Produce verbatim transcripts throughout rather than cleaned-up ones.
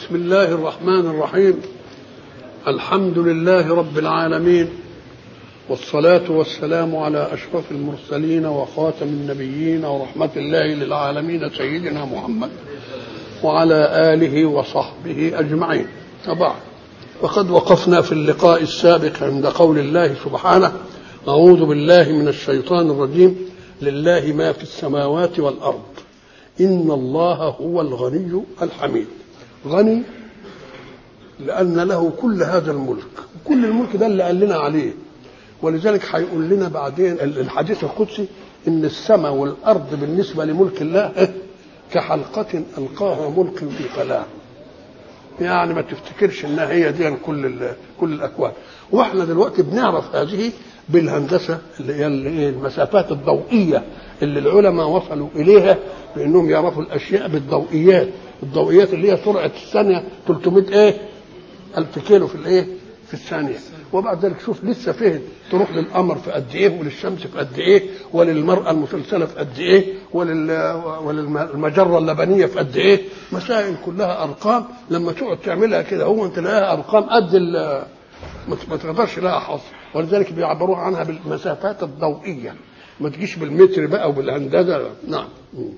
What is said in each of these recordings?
بسم الله الرحمن الرحيم. الحمد لله رب العالمين، والصلاة والسلام على أشرف المرسلين وخاتم النبيين ورحمة الله للعالمين سيدنا محمد وعلى آله وصحبه أجمعين. وبعد، وقد وقفنا في اللقاء السابق عند قول الله سبحانه: أعوذ بالله من الشيطان الرجيم، لله ما في السماوات والأرض إن الله هو الغني الحميد. غني لأن له كل هذا الملك، كل الملك ده اللي قال لنا عليه، ولذلك هيقول لنا بعدين الحديث القدسي إن السماء والأرض بالنسبة لملك الله كحلقة ألقاها ملك في فلاة. يعني ما تفتكرش إنها هي دي كل كل الأكوان. وإحنا دلوقتي بنعرف هذه بالهندسة اللي هي المسافات الضوئية اللي العلماء وصلوا إليها، بأنهم يعرفوا الأشياء بالضوئيات. الضوئيات اللي هي سرعة الثانية ثلاثمائة ايه ألف كيلو في الايه في الثانية. وبعد ذلك شوف لسه فين تروح للقمر في قد ايه، وللشمس في قد ايه، وللمرأة المسلسلة في قد ايه، ولل وللمجرة اللبنية في قد ايه. مسائل كلها أرقام، لما تقعد تعملها كده هو انت لها أرقام قد ما تقدرش لها حصر، ولذلك بيعبروا عنها بالمسافات الضوئية، ما تجيش بالمتر بقى وبالهندسة. نعم.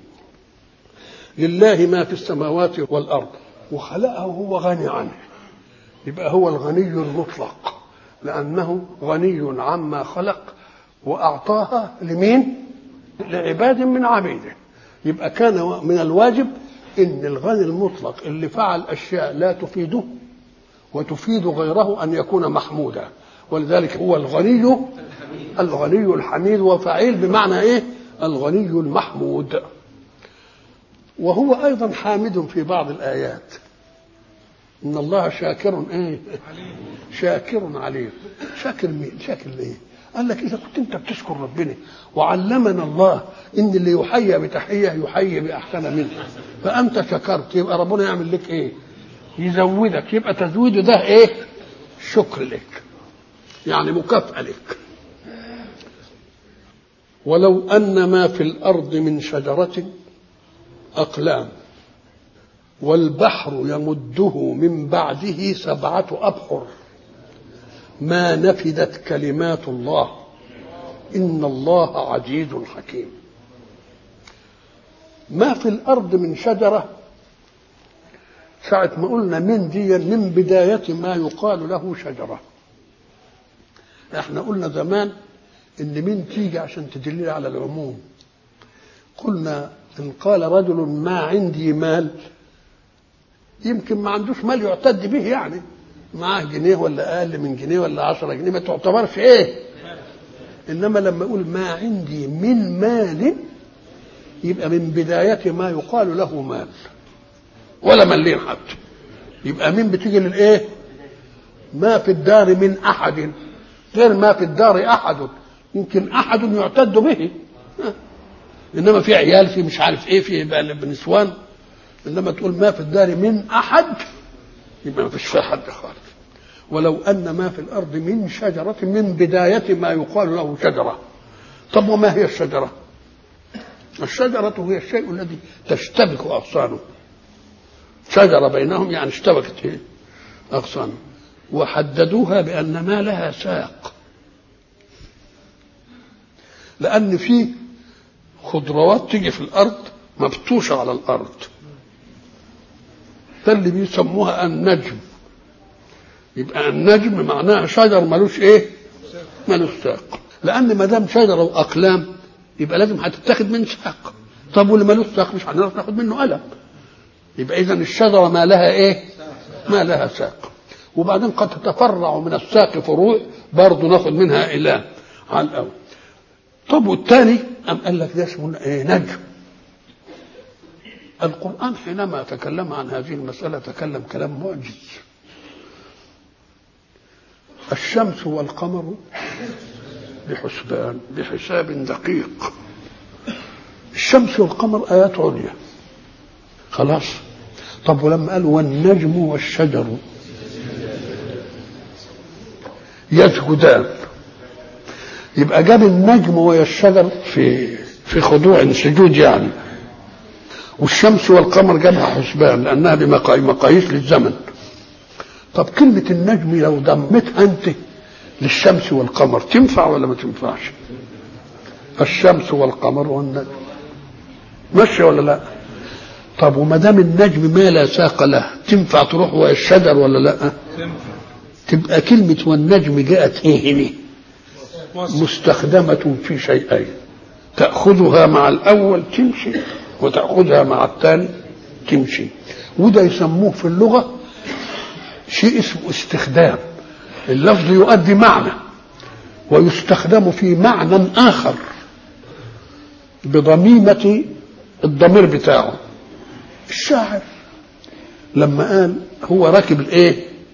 لله ما في السماوات والأرض، وخلقه هو غني عنه، يبقى هو الغني المطلق، لأنه غني عما خلق وأعطاها لمين؟ لعباد من عبيده. يبقى كان من الواجب إن الغني المطلق اللي فعل أشياء لا تفيده وتفيد غيره أن يكون محمودا، ولذلك هو الغني الغني الحميد، وفعيل بمعنى إيه؟ الغني المحمود. وهو أيضا حامد في بعض الآيات، إن الله شاكر إيه؟ شاكر عليم. شاكر مين؟ شاكر ليه؟ قال لك إذا كنت أنت بتشكر ربنا، وعلمنا الله إن اللي يحيي بتحية يحيي بأحسن منها، فأنت شكرت، يبقى ربنا يعمل لك إيه؟ يزودك. يبقى تزويده ده إيه؟ شكر لك، يعني مكافأة لك. ولو أن ما في الأرض من شجرة أقلام والبحر يمده من بعده سبعة أبحر ما نفدت كلمات الله إن الله عزيز حكيم. ما في الأرض من شجرة، ساعة ما قلنا من دي من بداية ما يقال له شجرة. احنا قلنا زمان إن من تيجي عشان تدل على العموم. قلنا إن قال رجل ما عندي مال، يمكن ما عندوش مال يعتد به، يعني معاه جنيه ولا أقل من جنيه ولا عشرة جنيه ما تعتبرش إيه. إنما لما يقول ما عندي من مال، يبقى من بداية ما يقال له مال، ولا ملين حتى. يبقى من بتيجي للإيه؟ ما في الدار من أحد، غير ما في الدار أحد. يمكن أحد يعتد به، إنما في عيال، في مش عارف إيه، في بنسوان. إنما تقول ما في الدار من أحد، يبقى ما فيش فيها حد خالص. ولو أن ما في الأرض من شجرة، من بداية ما يقال له شجرة. طب وما هي الشجرة؟ الشجرة هي الشيء الذي تشتبك أغصانه. شجرة بينهم يعني اشتبكت أغصانه، وحددوها بأن ما لها ساق، لأن في خضروات تيجي في الأرض مبتوشة على الأرض، ده اللي بيسموها النجم. يبقى النجم معناها شجر ملوش ايه؟ ملوش ساق. لأن ما دام شجرة وأقلام يبقى لازم هتتاخد من ساق. طب واللي ملوش ساق مش هنعرف ناخد منه قلم. يبقى إذن الشجرة ما لها ايه؟ ما لها ساق. وبعدين قد تتفرع من الساق فروع برضه ناخد منها إله على الأول. طب والثاني أم قال لك ده اسمه ايه؟ نجم. القرآن حينما تكلم عن هذه المسألة تكلم كلام معجز. الشمس والقمر بحسبان، بحساب دقيق. الشمس والقمر آيات عليا، خلاص. طب ولما قالوا والنجم والشجر يسجدان، يبقى جاب النجم والشجر في في خضوع سجود يعني. والشمس والقمر جابها حسبان لأنها بمقاييس للزمن. طب كلمة النجم لو ضمتها أنت للشمس والقمر تنفع ولا ما تنفعش؟ الشمس والقمر والنجم ماشي ولا لا؟ طب وما دام النجم ما لا ساق له تنفع تروح ويا الشجر ولا لا؟ تبقى كلمة والنجم جاءت ايه هنا؟ مستخدمة في شيئين، تأخذها مع الأول تمشي وتأخذها مع الثاني تمشي. وده يسموه في اللغة شيء اسمه استخدام. اللفظ يؤدي معنى ويستخدم في معنى آخر بضميمة الضمير بتاعه. الشاعر لما قال هو راكب الايه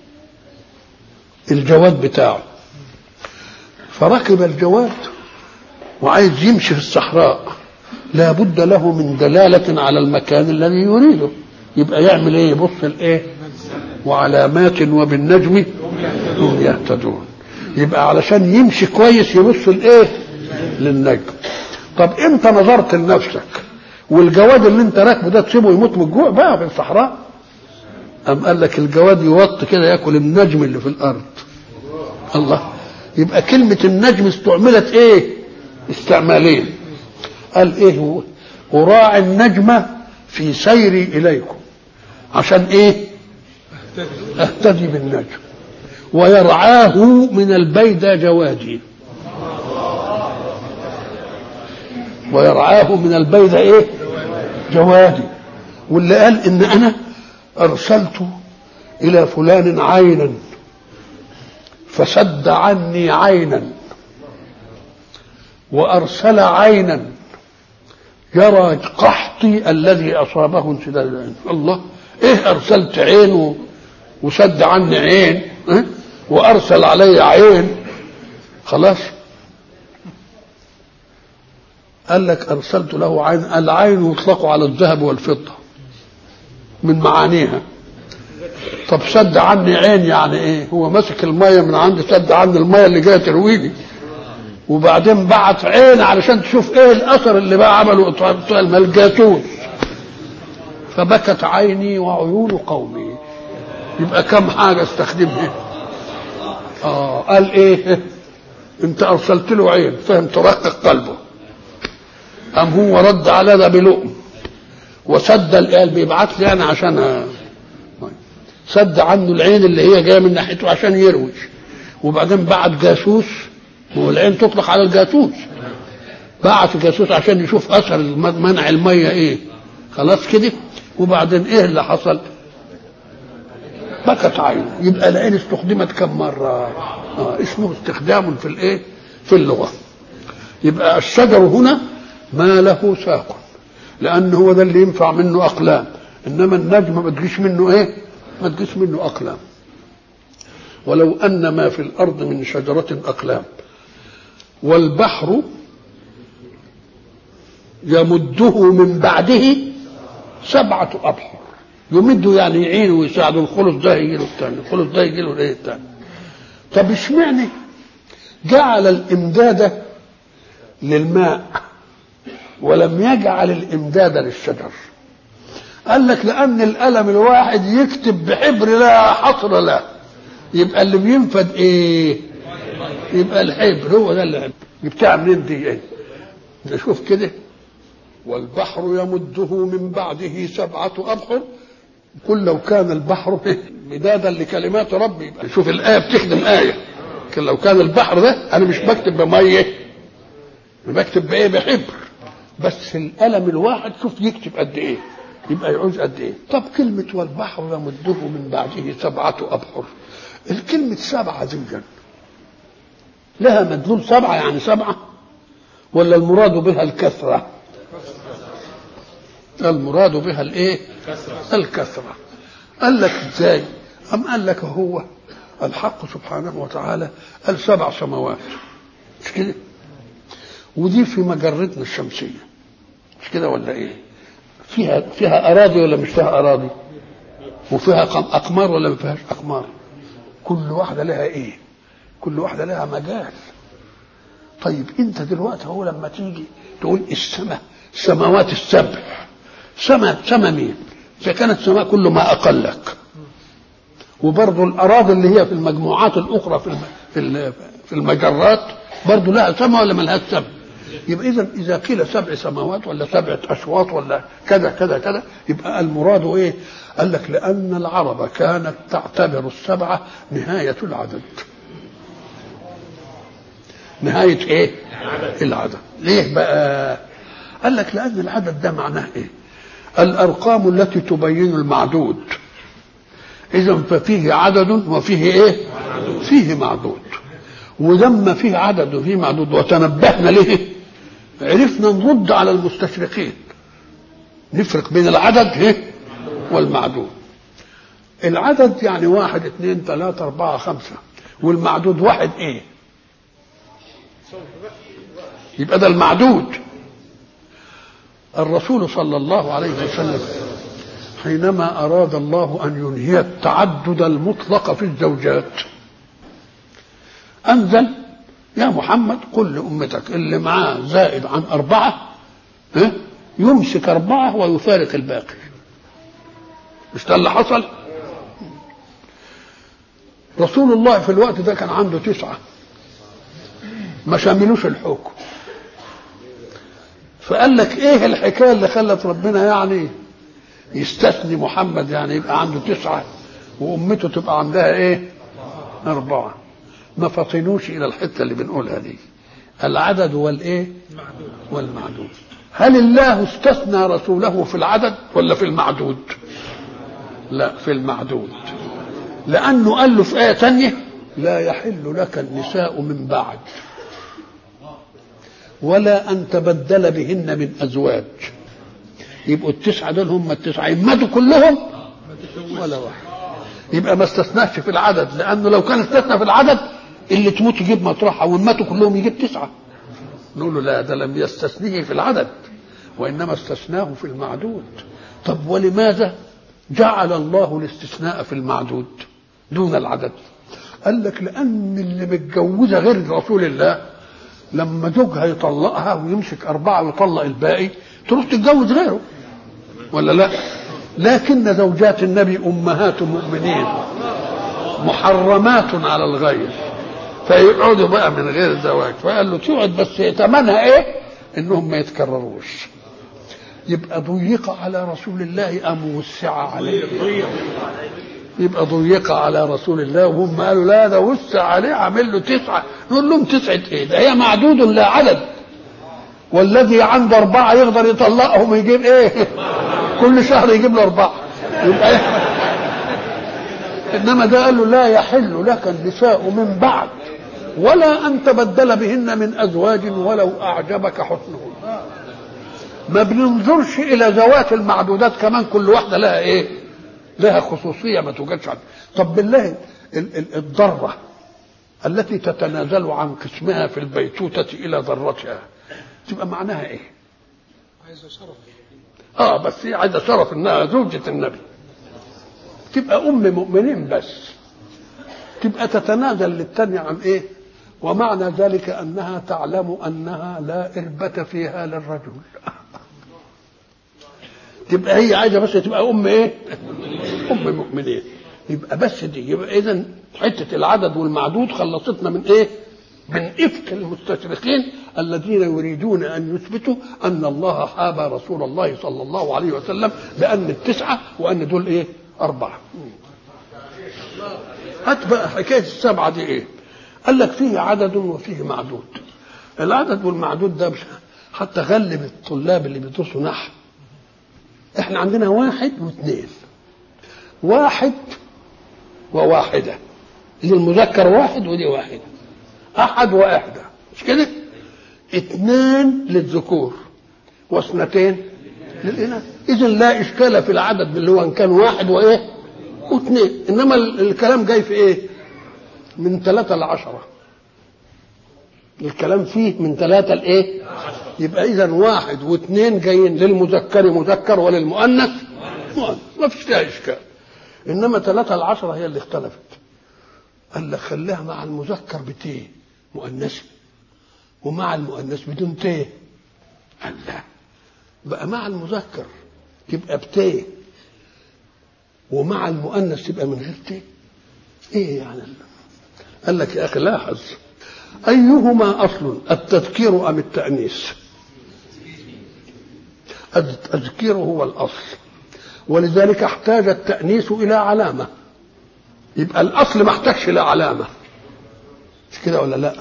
الجواد بتاعه، فركب الجواد وعايز يمشي في الصحراء، لا بد له من دلالة على المكان الذي يريده. يبقى يعمل ايه؟ يبص الايه وعلامات وبالنجم هم يهتدون. يبقى علشان يمشي كويس يبص الايه للنجم. طب انت نظرت لنفسك والجواد اللي انت راكبه ده تسيبه يموت من الجوع بقى في الصحراء؟ أم قال لك الجواد يوط كده ياكل النجم اللي في الارض. الله. يبقى كلمة النجم استعملت ايه استعمالين. قال ايه هو؟ وراعي النجم في سيري اليكم، عشان ايه؟ اهتدي بالنجم. ويرعاه من البيدى جوادي، ويرعاه من البيدى ايه جوادي. واللي قال ان انا ارسلت الى فلان عينا فسد عني عينا، وارسل عينا يرى قحطي الذي اصابه انسداد العين. الله، ايه ارسلت عين وسد عني عين إيه؟ وارسل علي عين. خلاص قال لك ارسلت له عين. العين يطلق على الذهب والفضه من معانيها. طب سد عني عين يعني ايه؟ هو ماسك الميه من عندي، سد عني الميه اللي جايه ترويني، وبعدين بعت عين علشان تشوف ايه الاثر اللي بقى عمله بتوع الجاسوس. فبكت عيني وعيون قومي. يبقى كم حاجه استخدمها. اه قال ايه؟ انت ارسلت له عين فهم ترقق قلبه، قام هو رد على ده بلؤم وسد القلب. بيبعت لي انا عشان سد عنه العين اللي هي جايه من ناحيته عشان يروج، وبعدين بعت جاسوس. والعين تطلق على الجاسوس. بعت جاسوس عشان يشوف اثر منع الميه ايه. خلاص كده. وبعدين ايه اللي حصل؟ بكت عينه. يبقى العين استخدمت كم مره؟ آه اسمه استخدام في الايه في اللغه. يبقى الشجر هنا ما له ساق، لان هو ده اللي ينفع منه اقلام، انما النجم ما تجيش منه ايه ما تجيش منه اقلام. ولو ان ما في الارض من شجره اقلام والبحر يمده من بعده سبعه ابحر. يمده يعني يعينه ويساعده. الخلص ده يجي له الثاني، الخلص ده يجي له الايه الثاني. طب اشمعنى جعل الامداد للماء ولم يجعل الامداد للشجر؟ قال لك لان القلم الواحد يكتب بحبر لا حصر له، يبقى اللي بينفد ايه؟ يبقى الحبر. هو ده اللي جبتها منين دي ايه؟ نشوف كده. والبحر يمده من بعده سبعة أبحر. قل لو كان البحر مدادا لكلمات ربي. شوف الآية بتخدم آية. لو كان البحر ده أنا مش بكتب بمية، بكتب بإيه؟ بحبر. بس القلم الواحد شوف يكتب قد إيه، يبقى يعوز قد إيه. طب كلمة والبحر يمده من بعده سبعة أبحر، الكلمة سبعة دي لها مدلول سبعة يعني سبعة، ولا المراد بها الكثرة؟ المراد بها الايه؟ الكثرة. قال لك ازاي؟ أم قال لك هو الحق سبحانه وتعالى قال سبع سماوات مش كده؟ ودي في مجرتنا الشمسية مش كده ولا ايه؟ فيها فيها اراضي ولا مش فيها اراضي؟ وفيها اقمار ولا ما فيهاش اقمار؟ كل واحدة لها ايه؟ كل واحدة لها مجال. طيب انت دلوقتي هو لما تيجي تقول السماء السماوات السبع، سما سما مين؟ إذا كانت سماء كل ما أقلك، وبرضه الأراضي اللي هي في المجموعات الأخرى في في في المجرات برضه لها سما ولا ملهاش سما؟ يبقى إذا إذا قيل سبع سماوات ولا سبعة أشواط ولا كذا كذا كذا، يبقى المراد إيه؟ قال لك لأن العرب كانت تعتبر السبعة نهاية العدد. نهاية إيه؟ العدد. ليه بقى؟ قال لك لأن العدد ده معناه إيه؟ الأرقام التي تبين المعدود. إذا ففيه عدد وفيه إيه؟ فيه معدود. ولما فيه عدد وفيه معدود وتنبهنا له عرفنا نرد على المستشرقين، نفرق بين العدد والمعدود. العدد يعني واحد اثنين ثلاثة أربعة خمسة، والمعدود واحد إيه؟ يبقى ده المعدود. الرسول صلى الله عليه وسلم حينما أراد الله أن ينهي التعدد المطلق في الزوجات أنزل يا محمد قل لأمتك اللي معاه زائد عن أربعة يمسك أربعة ويفارق الباقي. مش ده اللي حصل؟ رسول الله في الوقت ده كان عنده تسعة ما شاملوش الحكم، فقال لك ايه الحكايه اللي خلت ربنا يعني يستثني محمد، يعني يبقى عنده تسعة وأمته تبقى عندها ايه؟ أربعة. ما فطنوش إلى الحتة اللي بنقولها دي، العدد والايه؟ والمعدود. هل الله استثنى رسوله في العدد ولا في المعدود؟ لا، في المعدود، لأنه قال له في آية تانية لا يحل لك النساء من بعد ولا أن تبدل بهن من أزواج. يبقوا التسعة دول هم التسعة، يماتوا كلهم ولا واحد. يبقى ما استثناش في العدد، لأنه لو كان استثنى في العدد اللي تموت يجيب مطرحها ويماتوا كلهم يجيب تسعة. نقول له لا، ده لم يستثنيه في العدد وإنما استثناه في المعدود. طب ولماذا جعل الله الاستثناء في المعدود دون العدد؟ قال لك لأن اللي متجوزة غير رسول الله لما زوجها يطلقها ويمسك أربعة ويطلق الباقي تروح تتجوز غيره ولا لا؟ لكن زوجات النبي أمهات المؤمنين محرمات على الغير، فيقعدوا بقى من غير زواج. فقال له تقعد بس ثمنها ايه؟ انهم ما يتكرروش. يبقى ضيق على رسول الله ام وسع عليه؟ يبقى ضيق على رسول الله، وهم قالوا لا ده وسع عليه عامل له تسعة. نقول لهم تسعة ايه؟ ده هي معدود لا عدد، والذي عنده أربعة يقدر يطلقهم يجيب ايه؟ كل شهر يجيب له أربعة. يبقى إيه؟ إنما ده قال له لا يحل لك النساء من بعد ولا أن تبدل بهن من أزواج ولو أعجبك حسنهن. ما بننظرش إلى ذوات المعدودات كمان، كل واحدة لها إيه؟ لها خصوصية ما توجدش عنها. طب بالله الضرة التي تتنازل عن قسمها في البيتوتة إلى ذرتها تبقى معناها إيه؟ عايزة شرف. آه بس هي عايزة شرف إنها زوجة النبي، تبقى أم مؤمنين بس، تبقى تتنازل للتانية عن إيه؟ ومعنى ذلك أنها تعلم أنها لا إربة فيها للرجل. تبقى هي عايزة بس تبقى أم إيه؟ أم مؤمنين. يبقى بس دي، يبقى إذن حتة العدد والمعدود خلصتنا من إيه؟ من إفك المستشرقين الذين يريدون أن يثبتوا أن الله حاب رسول الله صلى الله عليه وسلم بأن التسعة وأن دول إيه؟ أربعة. هات بقى حكاية السبعة دي إيه؟ قال لك فيه عدد وفيه معدود. العدد والمعدود ده حتى غلب الطلاب اللي بيدرسوا نحو. احنا عندنا واحد واثنين، واحد وواحدة، دي المذكر واحد ودي واحدة، أحد وإحدى، مش كده؟ اثنان للذكور واثنتين للإناث. إذن لا إشكال في العدد اللي هو إن كان واحد وإيه؟ واثنين. إنما الكلام جاي في إيه؟ من ثلاثة لعشرة. الكلام فيه من ثلاثة لإيه؟ يبقى إذن واحد واثنين جايين للمذكر مذكر وللمؤنث مؤنث، ما فيش فيها إشكال. إنما ثلاثة لعشرة هي اللي اختلفت. قال لك خليها مع المذكر بتيه مؤنث ومع المؤنث بدون تيه. قال لا، بقى مع المذكر تبقى بتاء ومع المؤنث تبقى من غير تاء. ايه يعني؟ قال لك يا اخي لاحظ ايهما اصل التذكير ام التانيث؟ التذكير هو الاصل، ولذلك احتاج التانيث الى علامه. يبقى الاصل ما احتاجش الى علامه، مش كده ولا لا؟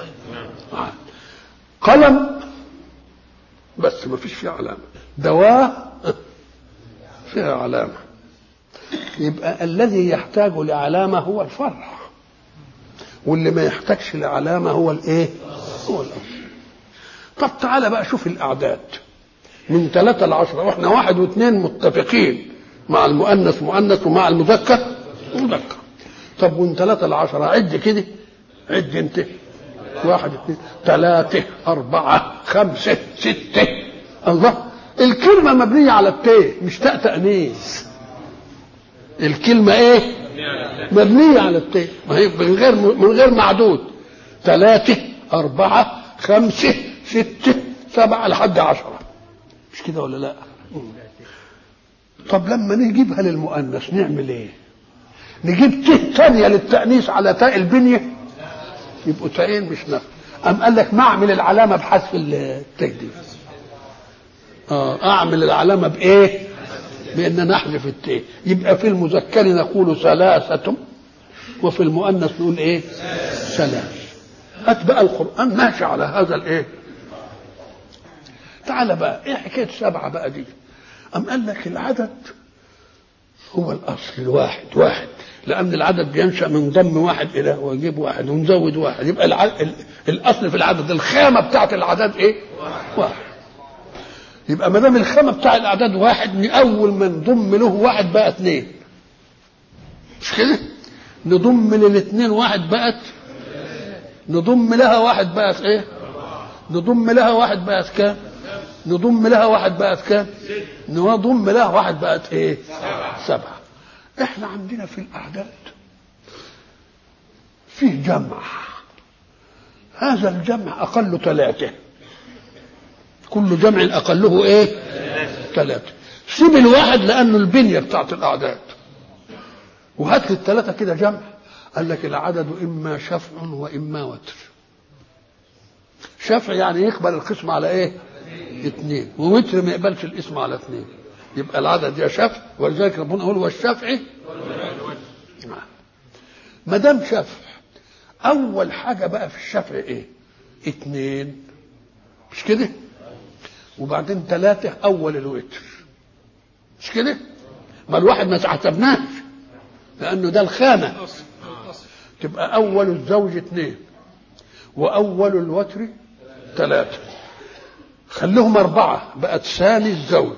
قلم بس ما فيش فيه علامه، دواء فيها علامه. يبقى الذي يحتاج لعلامه هو الفرع، واللي ما يحتاجش لعلامه هو الايه؟ هو الاصل. طب تعالى بقى شوف الاعداد من ثلاثة لعشرة، واحنا واحد واثنين متفقين مع المؤنث مؤنث ومع المذكر مذكر. طب من ثلاثة لعشرة عد كده، عد انت. واحد اثنين ثلاثة أربعة خمسة ستة. الله، الكلمة مبنية على التاء مش تاء تأنيث. الكلمة ايه؟ مبنية على التاء، ما هي من غير من غير معدود. ثلاثة أربعة خمسة ستة سبعة لحد عشرة، مش كده ولا لا؟ طب لما نجيبها للمؤنث نعمل ايه؟ نجيب تاء ثانية للتأنيث على تاء البنية، يبقوا تاءين مش نفس. أم قال لك ما أعمل العلامة بحذف التاء دي. اه اعمل العلامة بإيه؟ بأن نحذف التاء. يبقى في المذكر نقول ثلاثة وفي المؤنث نقول إيه؟ ثلاث. هات بقى القرآن ماشي على هذا الإيه؟ تعال بقى إيه حكاية سبعة بقى دي؟ أم قال لك العدد هو الأصل الواحد واحد، لأن العدد بينشأ من ضم واحد إلى ويجيب واحد ونزود واحد. يبقى العدد الأصل في العدد الخامة بتاعت الأعداد إيه؟ واحد. يبقى ما دام الخامة بتاع الأعداد واحد، أول ما نضم له واحد بقى اثنين، مش كده؟ نضم للاثنين واحد بقت، نضم لها واحد بقت إيه؟ نضم لها واحد بقت كام؟ نضم لها واحد بقت كام؟ نضم لها واحد بقت ايه؟ سبعة. احنا عندنا في الاعداد فيه جمع، هذا الجمع اقل ثلاثة، كل جمع اقله ايه؟ ثلاثة. سيب الواحد لانه البنية بتاعت الاعداد، وهات لي الثلاثة كده جمع. قال لك العدد اما شفع واما وتر. شفع يعني يقبل القسم على ايه؟ اثنين، ووتر ما يقبلش الاسم على اثنين. يبقى العدد يا شفع، ولذلك ربنا يقول والشفع. ما دام شفع، اول حاجه بقى في الشفع ايه؟ اثنين، مش كده؟ وبعدين ثلاثه اول الوتر، مش كده؟ ما الواحد ما تعتبناش لانه ده الخانه. تبقى اول الزوج اثنين واول الوتر ثلاثه، خليهم أربعة بقت ثاني الزوج.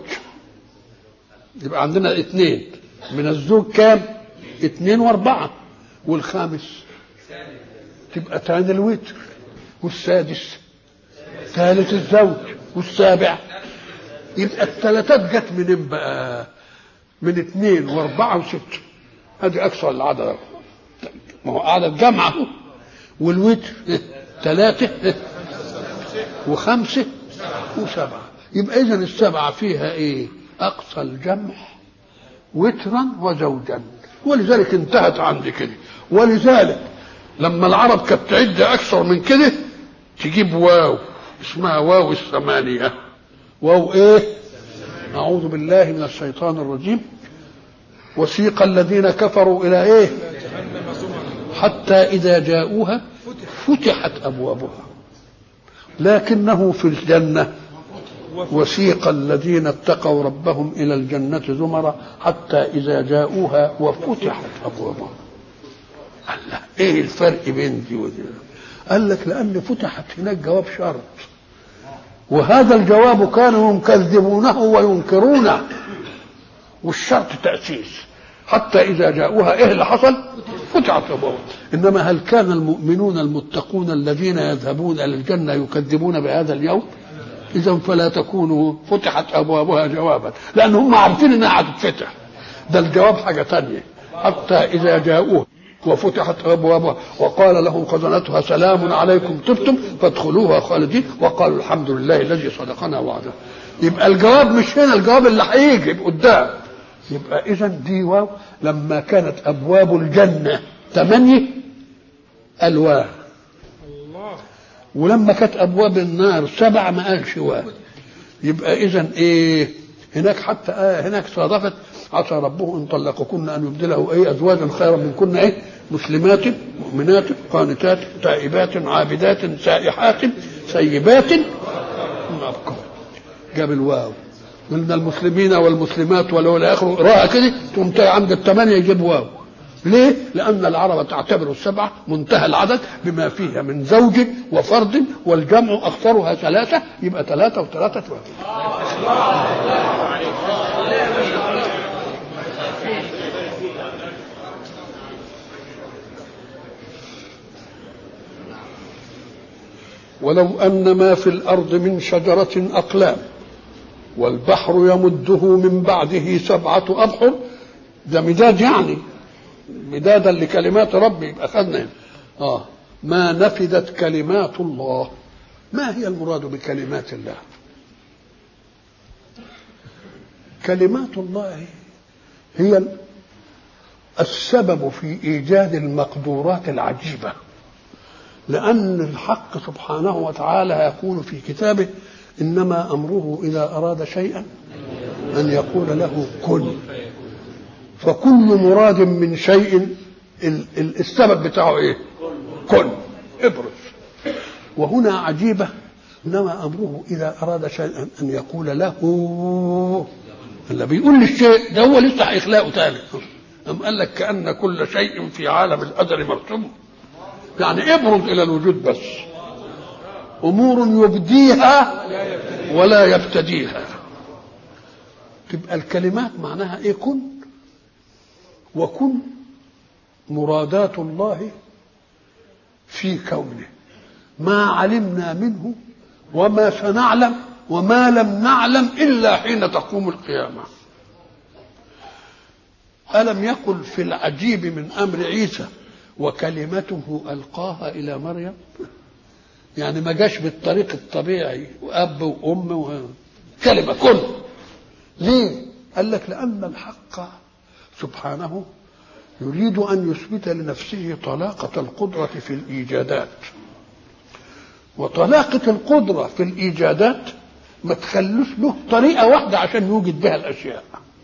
يبقى عندنا اثنين من الزوج كام؟ اثنين وأربعة، والخامس تبقى ثاني الوتر، والسادس ثالث الزوج، والسابع. يبقى الثلاثات جت منين بقى؟ من اثنين وأربعة وستة. هذه أكثر العدد، ما هو عدد جمعه. والوتر ثلاثة وخمسة وسبعة. يبقى إذن السبعة فيها إيه؟ أقصى الجمع وترا وزوجا، ولذلك انتهت عندي كده. ولذلك لما العرب كانت تعد أكثر من كده تجيب واو اسمها واو الثمانية. واو إيه؟ أعوذ بالله من الشيطان الرجيم. وسيق الذين كفروا إلى إيه؟ حتى إذا جاءوها فتحت أبوابها لكنه في الجنة وسيق الذين اتقوا ربهم إلى الجنة زمرا حتى إذا جاءوها وفتحت أبوابها. الله، إيه الفرق بين دي ودي؟ قال لك لأن فتحت هناك جواب شرط، وهذا الجواب كانوا يكذبونه وينكرونه، والشرط تأسيس. حتى إذا جاءوها إيه اللي حصل؟ فتحت أبوابها. إنما هل كان المؤمنون المتقون الذين يذهبون إلى الجنة يكذبون بهذا اليوم؟ إذن فلا تكونوا فتحت أبوابها جوابا، لأن هم عارفين إنها هتتفتح. ده الجواب حاجة تانية. حتى إذا جاءوها وفتحت أبوابها وقال لهم خزنتها سلام عليكم طبتم فادخلوها خالدين وقالوا الحمد لله الذي صدقنا وعده. يبقى الجواب مش هنا، الجواب اللي هيجي قدام. يبقى اذا دي واو. لما كانت ابواب الجنه ثمانيه الواو، ولما كانت ابواب النار سبع ما قالش واو. يبقى اذا ايه هناك حتى آه هناك صادفت عسى ربه ان طلقكن ان يبدله ايه ازواجا خيرا منكن ايه مسلمات مؤمنات قانتات تائبات عابدات سائحات سيبات ابكار. جاب الواو من المسلمين والمسلمات ولو الى اخره قراءه كده تقوم عند الثمانيه يجيب واو. ليه؟ لأن العرب تعتبر السبعة منتهى العدد بما فيها من زوج وفرد، والجمع أكثرها ثلاثة، يبقى ثلاثة وثلاثة واحد. ولو أن ما في الأرض من شجرة أقلام والبحر يمده من بعده سبعة أبحر، ده مداد يعني مدادا لكلمات ربي. يبقى خدنا اه ما نفدت كلمات الله. ما هي المراد بكلمات الله؟ كلمات الله هي السبب في ايجاد المقدورات العجيبه، لان الحق سبحانه وتعالى يقول في كتابه انما امره اذا اراد شيئا ان يقول له كن. فكل مراد من شيء السبب بتاعه ايه؟ كن، ابرز. وهنا عجيبة، انما امره اذا اراد شيئا ان يقول له. اللي بيقول للشيء ده هو لسه هيخلقه تاني. أم قال لك كأن كل شيء في عالم القدر مرسوم، يعني ابرز الى الوجود بس. امور يبديها ولا يبتديها. تبقى الكلمات معناها ايه؟ كن. وكن مرادات الله في كونه، ما علمنا منه وما سنعلم وما لم نعلم إلا حين تقوم القيامة. ألم يقل في العجيب من أمر عيسى وكلمته ألقاها إلى مريم؟ يعني ما جاش بالطريق الطبيعي وأب وأم وكلمة كن. ليه؟ قال لك لأن الحق سبحانه يريد أن يثبت لنفسه طلاقة القدرة في الإيجادات. وطلاقة القدرة في الإيجادات ما تخلوش له طريقة واحدة عشان يوجد بها الأشياء.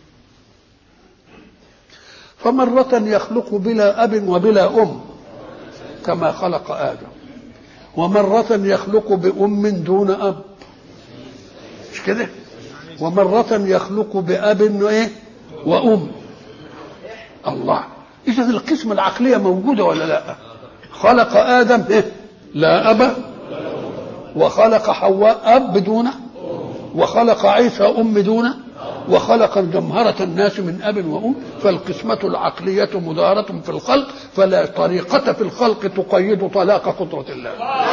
فمرة يخلق بلا أب وبلا أم كما خلق آدم، ومرة يخلق بأم دون أب، مش كده؟ ومرة يخلق بأب وإيه؟ وأم. الله، إذا القسمة العقلية موجودة ولا لا؟ خلق آدم إيه؟ لا أب، وخلق حواء أب دونه، وخلق عيسى أم دونه، وخلق جمهرة الناس من أب وأم. فالقسمة العقلية مدارة في الخلق، فلا طريقة في الخلق تقيد طلاق قدرة الله.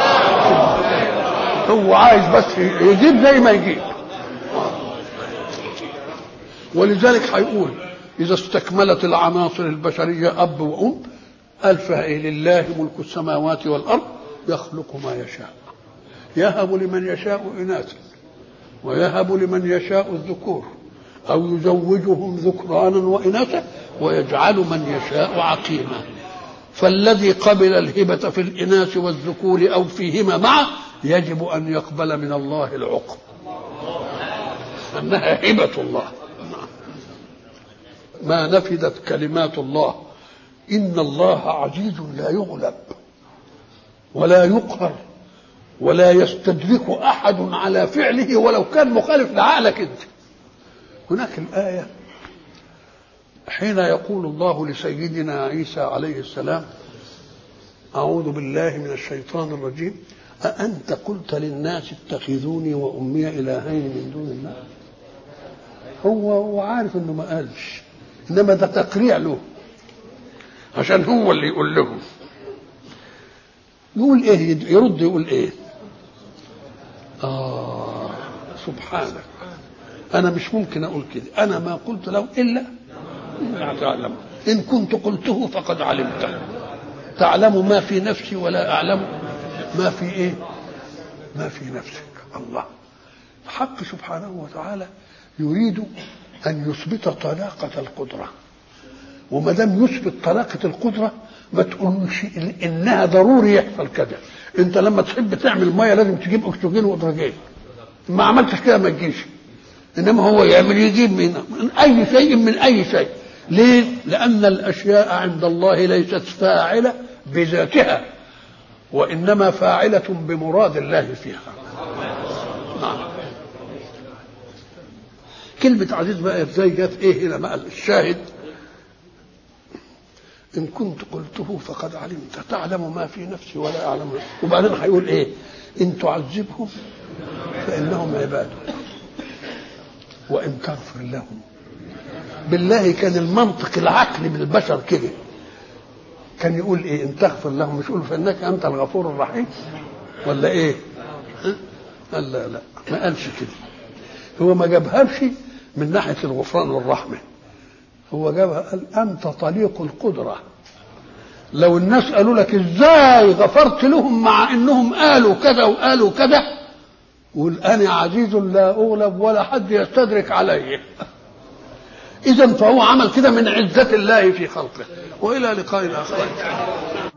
هو عايز بس يجيب زي ما يجيب. ولذلك هيقول إذا استكملت العناصر البشرية أب وأم قال فإيه؟ لله ملك السماوات والأرض يخلق ما يشاء، يهب لمن يشاء إناثا ويهب لمن يشاء الذكور أو يزوجهم ذكرانا وإناثا ويجعل من يشاء عقيما. فالذي قبل الهبة في الإناث والذكور أو فيهما معا يجب أن يقبل من الله العقب، أنها هبة الله. ما نفدت كلمات الله. إن الله عزيز لا يغلب ولا يقهر ولا يستدرك أحد على فعله ولو كان مخالف لعقلك أنت. هناك الآية حين يقول الله لسيدنا عيسى عليه السلام أعوذ بالله من الشيطان الرجيم أأنت قلت للناس اتخذوني وأمي إلهين من دون الله. هو هو عارف إنه ما قالش، إنما ده تقريع له عشان هو اللي يقول لهم. يقول إيه؟ يرد يقول إيه؟ آه سبحانك أنا مش ممكن أقول كده، أنا ما قلت له إلا تعلم، إن كنت قلته فقد علمته، تعلم ما في نفسي ولا أعلم ما في إيه؟ ما في نفسك. الله. حق سبحانه وتعالى يريد أن يثبت طلاقة القدرة، وما دام يثبت طلاقة القدرة ما تقولش إنها ضروري يحصل كذا. أنت لما تحب تعمل مية لازم تجيب أكسجين وأدرجين، ما عملتش كده ما تجيش. إنما هو يعمل يجيب من, من أي شيء من أي شيء. ليه؟ لأن الأشياء عند الله ليست فاعلة بذاتها، وإنما فاعلة بمراد الله فيها. نعم. كلمة عزيز بقى ازاي جت ايه هنا بقى الشاهد؟ إن كنت قلته فقد علمت تعلم ما في نفسي ولا أعلم. وبعدين هيقول إيه؟ إن تعذبهم فإنهم عبادك وإن تغفر لهم. بالله كان المنطق العقلي بالبشر كده كان يقول إيه؟ إن تغفر لهم، مش يقول فإنك أنت الغفور الرحيم ولا إيه؟ قال لا لا ما قالش كده. هو ما جابهاش من ناحية الغفران والرحمة، هو جابها قال أنت طليق القدرة. لو الناس قالوا لك إزاي غفرت لهم مع إنهم قالوا كذا وقالوا كذا، قول أنا عزيز لا أغلب ولا حد يستدرك علي. إذن فهو عمل كده من عزة الله في خلقه. وإلى لقاء آخر.